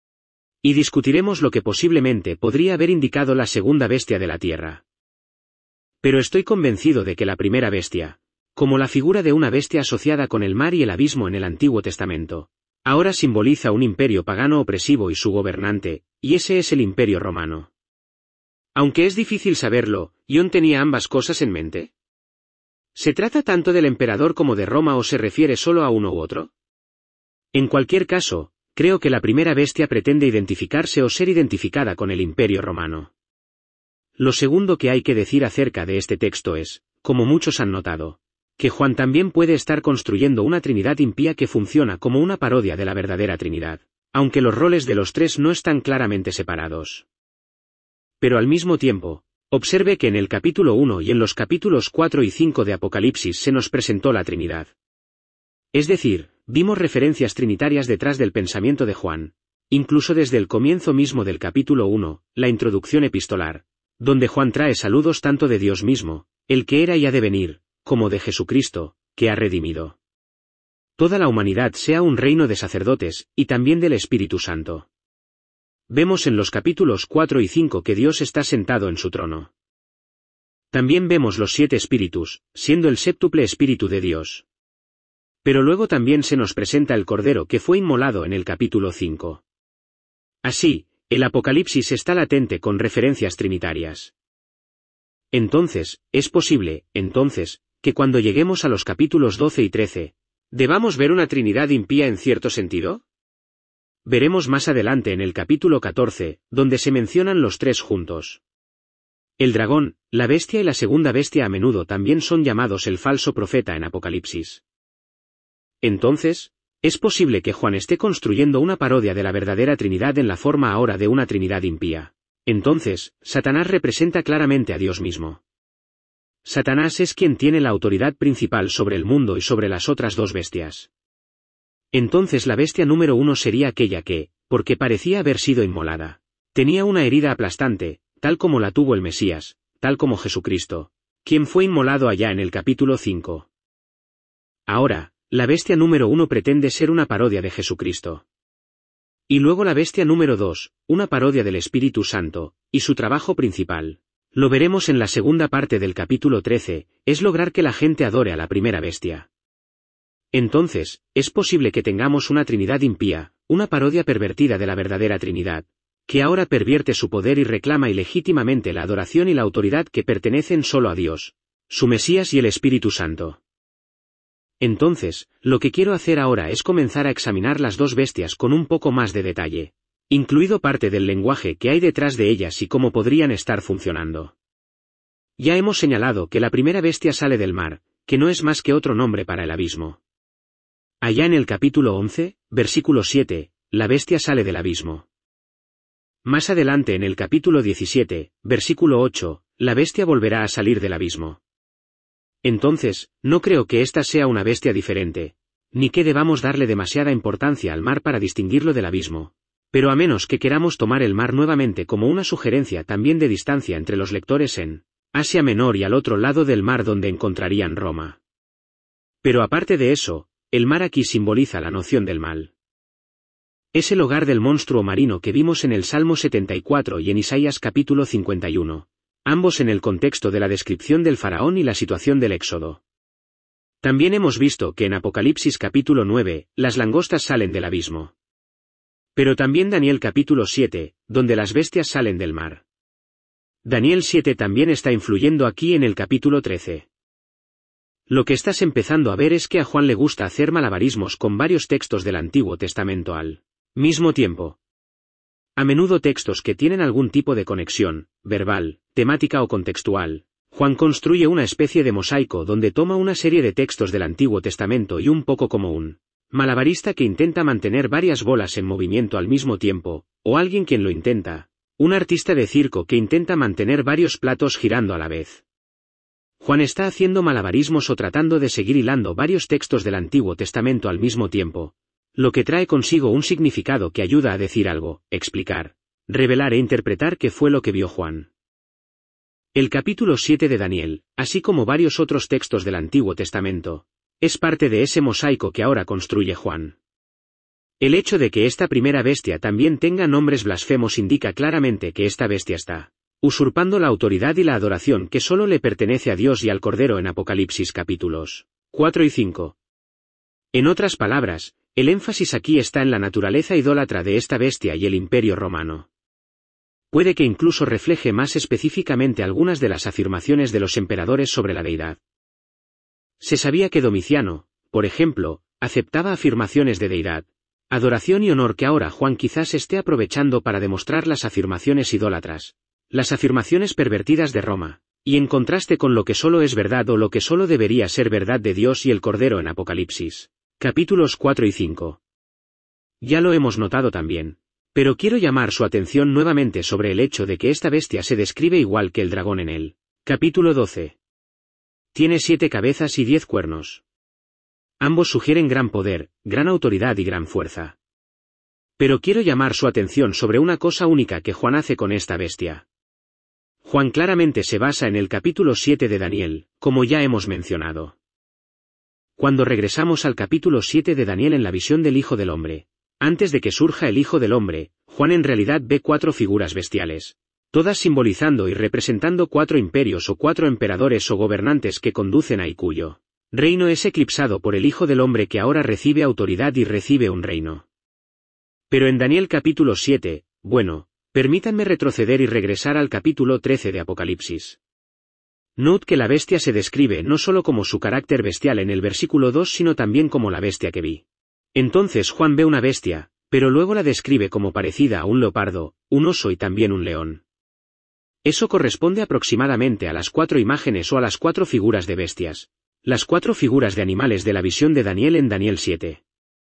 Y discutiremos lo que posiblemente podría haber indicado la segunda bestia de la tierra. Pero estoy convencido de que la primera bestia, como la figura de una bestia asociada con el mar y el abismo en el Antiguo Testamento, ahora simboliza un imperio pagano opresivo y su gobernante, y ese es el Imperio Romano. Aunque es difícil saberlo, ¿John tenía ambas cosas en mente? ¿Se trata tanto del emperador como de Roma o se refiere solo a uno u otro? En cualquier caso, creo que la primera bestia pretende identificarse o ser identificada con el Imperio Romano. Lo segundo que hay que decir acerca de este texto es, como muchos han notado, que Juan también puede estar construyendo una Trinidad impía que funciona como una parodia de la verdadera Trinidad, aunque los roles de los tres no están claramente separados. Pero al mismo tiempo, observe que en el capítulo uno y en los capítulos cuatro y cinco de Apocalipsis se nos presentó la Trinidad. Es decir, vimos referencias trinitarias detrás del pensamiento de Juan, incluso desde el comienzo mismo del capítulo uno, la introducción epistolar, donde Juan trae saludos tanto de Dios mismo, el que era y ha de venir, como de Jesucristo, que ha redimido toda la humanidad sea un reino de sacerdotes, y también del Espíritu Santo. Vemos en los capítulos cuatro y cinco que Dios está sentado en su trono. También vemos los siete espíritus, siendo el séptuple espíritu de Dios. Pero luego también se nos presenta el Cordero que fue inmolado en el capítulo cinco. Así, el Apocalipsis está latente con referencias trinitarias. Entonces, es posible, entonces, que cuando lleguemos a los capítulos doce y trece, ¿debamos ver una Trinidad impía en cierto sentido? Veremos más adelante en el capítulo catorce, donde se mencionan los tres juntos. El dragón, la bestia y la segunda bestia a menudo también son llamados el falso profeta en Apocalipsis. Entonces, es posible que Juan esté construyendo una parodia de la verdadera Trinidad en la forma ahora de una Trinidad impía. Entonces, Satanás representa claramente a Dios mismo. Satanás es quien tiene la autoridad principal sobre el mundo y sobre las otras dos bestias. Entonces la bestia número uno sería aquella que, porque parecía haber sido inmolada, tenía una herida aplastante, tal como la tuvo el Mesías, tal como Jesucristo, quien fue inmolado allá en el capítulo cinco. Ahora, la bestia número uno pretende ser una parodia de Jesucristo. Y luego la bestia número dos, una parodia del Espíritu Santo, y su trabajo principal, lo veremos en la segunda parte del capítulo trece, es lograr que la gente adore a la primera bestia. Entonces, es posible que tengamos una Trinidad impía, una parodia pervertida de la verdadera Trinidad, que ahora pervierte su poder y reclama ilegítimamente la adoración y la autoridad que pertenecen solo a Dios, su Mesías y el Espíritu Santo. Entonces, lo que quiero hacer ahora es comenzar a examinar las dos bestias con un poco más de detalle, incluido parte del lenguaje que hay detrás de ellas y cómo podrían estar funcionando. Ya hemos señalado que la primera bestia sale del mar, que no es más que otro nombre para el abismo. Allá en el capítulo once, versículo siete, la bestia sale del abismo. Más adelante en el capítulo diecisiete, versículo ocho, la bestia volverá a salir del abismo. Entonces, no creo que esta sea una bestia diferente, ni que debamos darle demasiada importancia al mar para distinguirlo del abismo, pero a menos que queramos tomar el mar nuevamente como una sugerencia también de distancia entre los lectores en Asia Menor y al otro lado del mar donde encontrarían Roma. Pero aparte de eso, el mar aquí simboliza la noción del mal. Es el hogar del monstruo marino que vimos en el Salmo setenta y cuatro y en Isaías capítulo cincuenta y uno. Ambos en el contexto de la descripción del faraón y la situación del éxodo. También hemos visto que en Apocalipsis capítulo nueve, las langostas salen del abismo. Pero también Daniel capítulo siete, donde las bestias salen del mar. Daniel siete también está influyendo aquí en el capítulo trece. Lo que estás empezando a ver es que a Juan le gusta hacer malabarismos con varios textos del Antiguo Testamento al mismo tiempo. A menudo textos que tienen algún tipo de conexión, verbal, temática o contextual. Juan construye una especie de mosaico donde toma una serie de textos del Antiguo Testamento y un poco como un malabarista que intenta mantener varias bolas en movimiento al mismo tiempo, o alguien quien lo intenta, un artista de circo que intenta mantener varios platos girando a la vez. Juan está haciendo malabarismos o tratando de seguir hilando varios textos del Antiguo Testamento al mismo tiempo, lo que trae consigo un significado que ayuda a decir algo, explicar, revelar e interpretar qué fue lo que vio Juan. El capítulo siete de Daniel, así como varios otros textos del Antiguo Testamento, es parte de ese mosaico que ahora construye Juan. El hecho de que esta primera bestia también tenga nombres blasfemos indica claramente que esta bestia está usurpando la autoridad y la adoración que solo le pertenece a Dios y al Cordero en Apocalipsis capítulos cuatro y cinco. En otras palabras, el énfasis aquí está en la naturaleza idólatra de esta bestia y el Imperio Romano. Puede que incluso refleje más específicamente algunas de las afirmaciones de los emperadores sobre la deidad. Se sabía que Domiciano, por ejemplo, aceptaba afirmaciones de deidad, adoración y honor que ahora Juan quizás esté aprovechando para demostrar las afirmaciones idólatras, las afirmaciones pervertidas de Roma, y en contraste con lo que solo es verdad o lo que solo debería ser verdad de Dios y el Cordero en Apocalipsis, capítulos cuatro y cinco. Ya lo hemos notado también. Pero quiero llamar su atención nuevamente sobre el hecho de que esta bestia se describe igual que el dragón en el capítulo doce. Tiene siete cabezas y diez cuernos. Ambos sugieren gran poder, gran autoridad y gran fuerza. Pero quiero llamar su atención sobre una cosa única que Juan hace con esta bestia. Juan claramente se basa en el capítulo siete de Daniel, como ya hemos mencionado. Cuando regresamos al capítulo siete de Daniel en la visión del Hijo del Hombre, antes de que surja el Hijo del Hombre, Juan en realidad ve cuatro figuras bestiales, todas simbolizando y representando cuatro imperios o cuatro emperadores o gobernantes que conducen a y cuyo reino es eclipsado por el Hijo del Hombre que ahora recibe autoridad y recibe un reino. Pero en Daniel capítulo siete, bueno, permítanme retroceder y regresar al capítulo trece de Apocalipsis. Note que la bestia se describe no solo como su carácter bestial en el versículo dos sino también como la bestia que vi. Entonces Juan ve una bestia, pero luego la describe como parecida a un leopardo, un oso y también un león. Eso corresponde aproximadamente a las cuatro imágenes o a las cuatro figuras de bestias, las cuatro figuras de animales de la visión de Daniel en Daniel siete.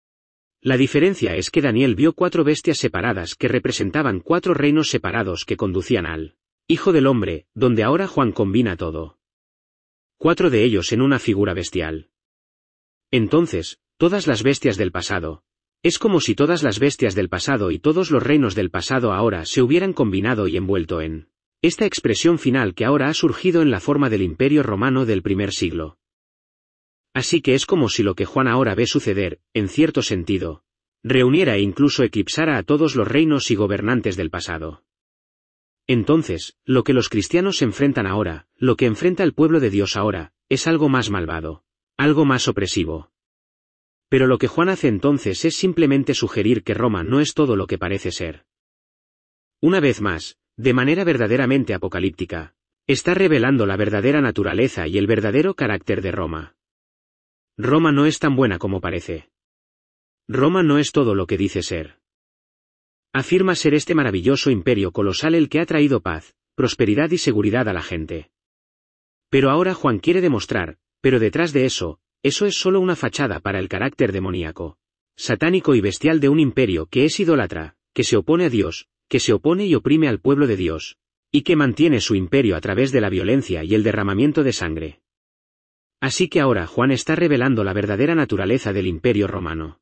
La diferencia es que Daniel vio cuatro bestias separadas que representaban cuatro reinos separados que conducían al Hijo del Hombre, donde ahora Juan combina todo. Cuatro de ellos en una figura bestial. Entonces, todas las bestias del pasado. Es como si todas las bestias del pasado y todos los reinos del pasado ahora se hubieran combinado y envuelto en esta expresión final que ahora ha surgido en la forma del Imperio Romano del primer siglo. Así que es como si lo que Juan ahora ve suceder, en cierto sentido, reuniera e incluso eclipsara a todos los reinos y gobernantes del pasado. Entonces, lo que los cristianos enfrentan ahora, lo que enfrenta el pueblo de Dios ahora, es algo más malvado, algo más opresivo. Pero lo que Juan hace entonces es simplemente sugerir que Roma no es todo lo que parece ser. Una vez más, de manera verdaderamente apocalíptica, está revelando la verdadera naturaleza y el verdadero carácter de Roma. Roma no es tan buena como parece. Roma no es todo lo que dice ser. Afirma ser este maravilloso imperio colosal el que ha traído paz, prosperidad y seguridad a la gente. Pero ahora Juan quiere demostrar, pero detrás de eso, eso es solo una fachada para el carácter demoníaco, satánico y bestial de un imperio que es idólatra, que se opone a Dios, que se opone y oprime al pueblo de Dios, y que mantiene su imperio a través de la violencia y el derramamiento de sangre. Así que ahora Juan está revelando la verdadera naturaleza del imperio romano.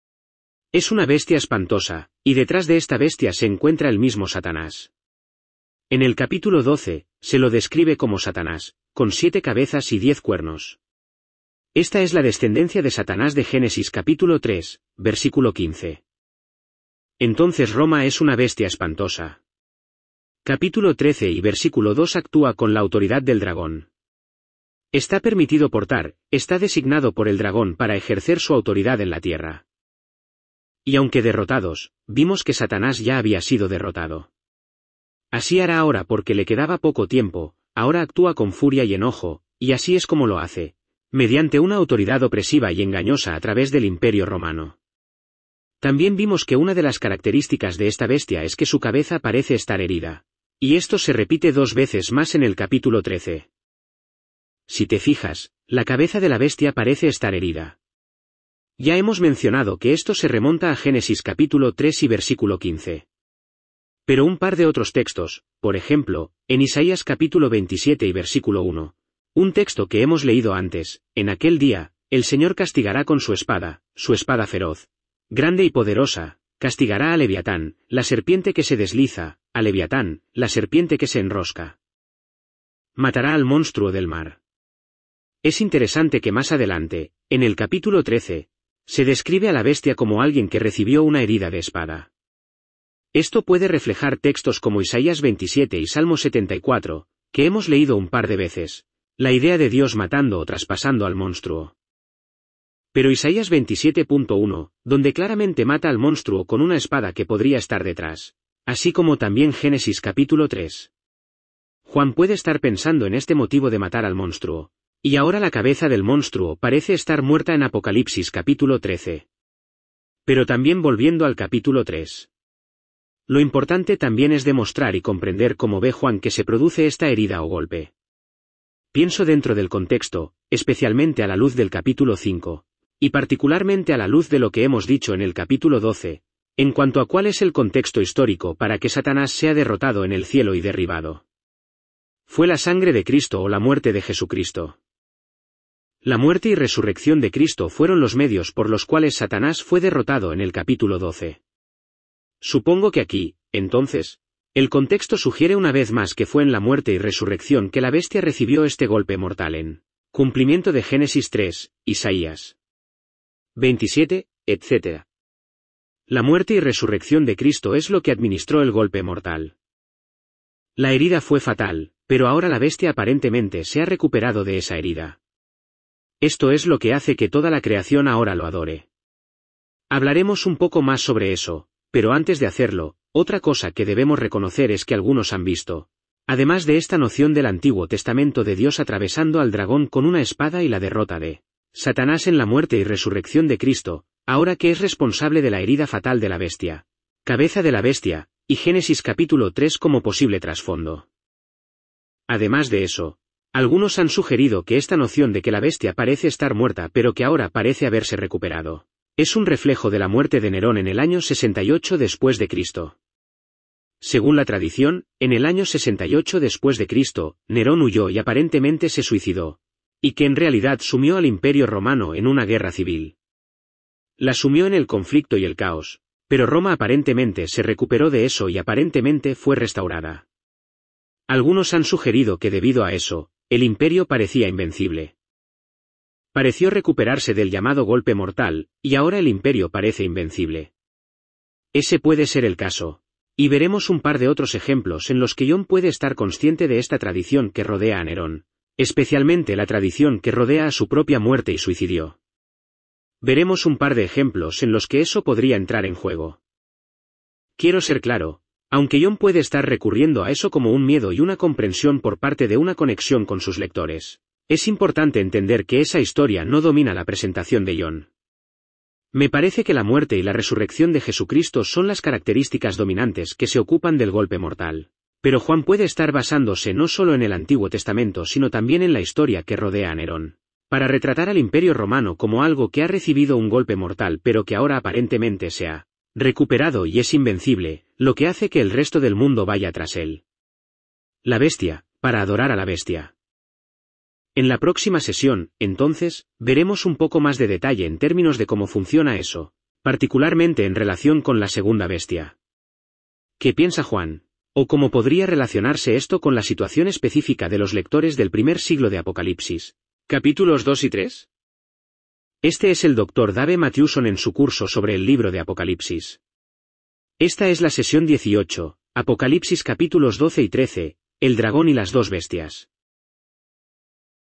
Es una bestia espantosa, y detrás de esta bestia se encuentra el mismo Satanás. En el capítulo doce, se lo describe como Satanás, con siete cabezas y diez cuernos. Esta es la descendencia de Satanás de Génesis capítulo tres, versículo quince. Entonces Roma es una bestia espantosa. Capítulo trece y versículo dos actúa con la autoridad del dragón. Está permitido portar, está designado por el dragón para ejercer su autoridad en la tierra. Y aunque derrotados, vimos que Satanás ya había sido derrotado. Así hará ahora porque le quedaba poco tiempo, ahora actúa con furia y enojo, y así es como lo hace, mediante una autoridad opresiva y engañosa a través del imperio romano. También vimos que una de las características de esta bestia es que su cabeza parece estar herida. Y esto se repite dos veces más en el capítulo trece. Si te fijas, la cabeza de la bestia parece estar herida. Ya hemos mencionado que esto se remonta a Génesis capítulo tres y versículo quince. Pero un par de otros textos, por ejemplo, en Isaías capítulo veintisiete y versículo uno, un texto que hemos leído antes, en aquel día, el Señor castigará con su espada, su espada feroz, grande y poderosa, castigará a Leviatán, la serpiente que se desliza, a Leviatán, la serpiente que se enrosca. Matará al monstruo del mar. Es interesante que más adelante, en el capítulo trece, se describe a la bestia como alguien que recibió una herida de espada. Esto puede reflejar textos como Isaías veintisiete y Salmo setenta y cuatro, que hemos leído un par de veces, la idea de Dios matando o traspasando al monstruo. Pero Isaías veintisiete punto uno, donde claramente mata al monstruo con una espada que podría estar detrás, así como también Génesis capítulo tres. Juan puede estar pensando en este motivo de matar al monstruo, y ahora la cabeza del monstruo parece estar muerta en Apocalipsis capítulo trece. Pero también volviendo al capítulo tres. Lo importante también es demostrar y comprender cómo ve Juan que se produce esta herida o golpe. Pienso dentro del contexto, especialmente a la luz del capítulo cinco, y particularmente a la luz de lo que hemos dicho en el capítulo doce, en cuanto a cuál es el contexto histórico para que Satanás sea derrotado en el cielo y derribado. ¿Fue la sangre de Cristo o la muerte de Jesucristo? La muerte y resurrección de Cristo fueron los medios por los cuales Satanás fue derrotado en el capítulo doce. Supongo que aquí, entonces, el contexto sugiere una vez más que fue en la muerte y resurrección que la bestia recibió este golpe mortal en cumplimiento de Génesis tres, Isaías veintisiete, etcétera. La muerte y resurrección de Cristo es lo que administró el golpe mortal. La herida fue fatal, pero ahora la bestia aparentemente se ha recuperado de esa herida. Esto es lo que hace que toda la creación ahora lo adore. Hablaremos un poco más sobre eso, pero antes de hacerlo, otra cosa que debemos reconocer es que algunos han visto, además de esta noción del Antiguo Testamento de Dios atravesando al dragón con una espada y la derrota de Satanás en la muerte y resurrección de Cristo, ahora que es responsable de la herida fatal de la bestia, cabeza de la bestia, y Génesis capítulo tres como posible trasfondo. Además de eso, algunos han sugerido que esta noción de que la bestia parece estar muerta pero que ahora parece haberse recuperado, es un reflejo de la muerte de Nerón en el año sesenta y ocho después de Cristo. Según la tradición, en el año sesenta y ocho después de Cristo, Nerón huyó y aparentemente se suicidó, y que en realidad sumió al Imperio Romano en una guerra civil. La sumió en el conflicto y el caos, pero Roma aparentemente se recuperó de eso y aparentemente fue restaurada. Algunos han sugerido que debido a eso, el imperio parecía invencible. Pareció recuperarse del llamado golpe mortal, y ahora el imperio parece invencible. Ese puede ser el caso, y veremos un par de otros ejemplos en los que John puede estar consciente de esta tradición que rodea a Nerón, especialmente la tradición que rodea a su propia muerte y suicidio. Veremos un par de ejemplos en los que eso podría entrar en juego. Quiero ser claro, aunque John puede estar recurriendo a eso como un miedo y una comprensión por parte de una conexión con sus lectores, es importante entender que esa historia no domina la presentación de John. Me parece que la muerte y la resurrección de Jesucristo son las características dominantes que se ocupan del golpe mortal. Pero Juan puede estar basándose no solo en el Antiguo Testamento sino también en la historia que rodea a Nerón, para retratar al Imperio Romano como algo que ha recibido un golpe mortal pero que ahora aparentemente se ha recuperado y es invencible, lo que hace que el resto del mundo vaya tras él. La bestia, para adorar a la bestia. En la próxima sesión, entonces, veremos un poco más de detalle en términos de cómo funciona eso, particularmente en relación con la segunda bestia. ¿Qué piensa Juan? ¿O cómo podría relacionarse esto con la situación específica de los lectores del primer siglo de Apocalipsis? Capítulos dos y tres. Este es el doctor Dave Matthewson en su curso sobre el libro de Apocalipsis. Esta es la sesión dieciocho, Apocalipsis capítulos doce y trece, el dragón y las dos bestias.